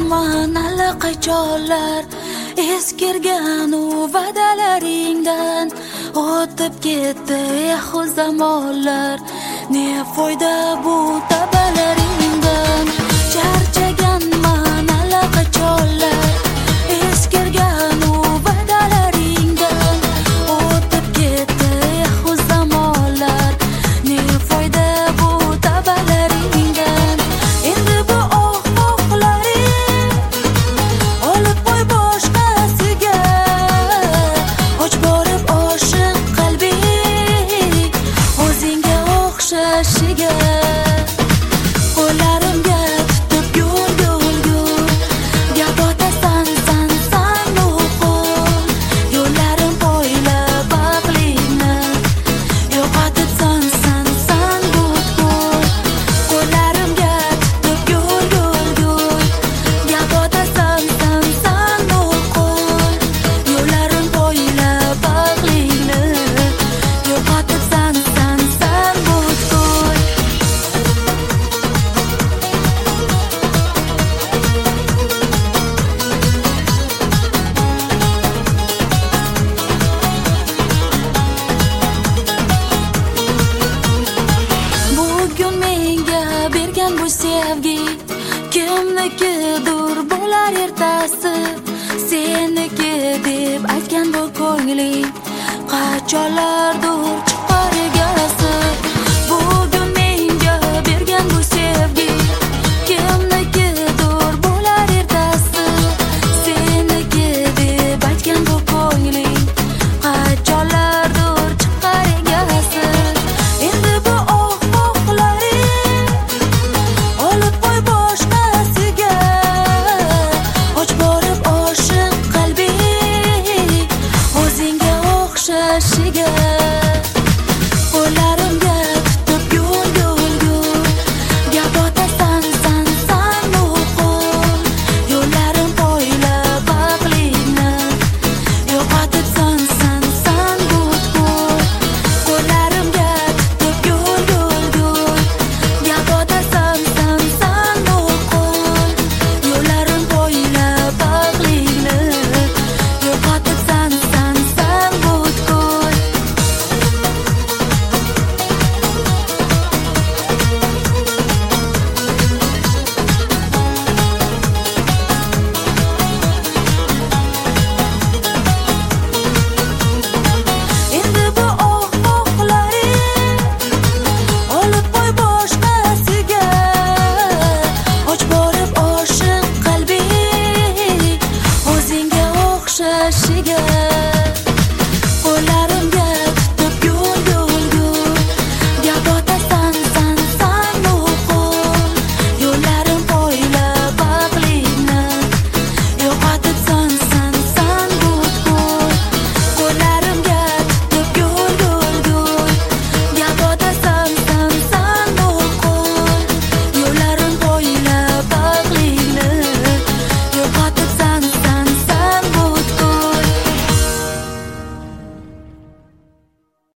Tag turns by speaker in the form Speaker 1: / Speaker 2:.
Speaker 1: Yashirganman allaqachonlar eskirgan u va'dalaringdan. O'tib ketdi u zamonlar, ne foyda bu tabalaringdan. Charchaganman allaqachonlar eskirgan u va'dalaringdan. O'tib ketdi u zamonlar, ne foyda bu tabalaringdan. Endi bu oh-ohlaring olib qo'y boshqasiga, och borib oshiq qalbing o'zingga o'xshashiga. Qo'llarimga tutib yo'l gap otasan san nuqul. Yo'llarim bo'ylab aqlingni yo'qotibsan san butkul. Qo'llarimga tutib yo'l gap otasan san nuqul. Yo'llarim bo'ylab aqlingni yo'qotibsan san butkul. Bugun menga bergan bu sevgi kimnikidir bo'lar ertasi. Seniki deb aytgan bu ko'ngling qachonlardir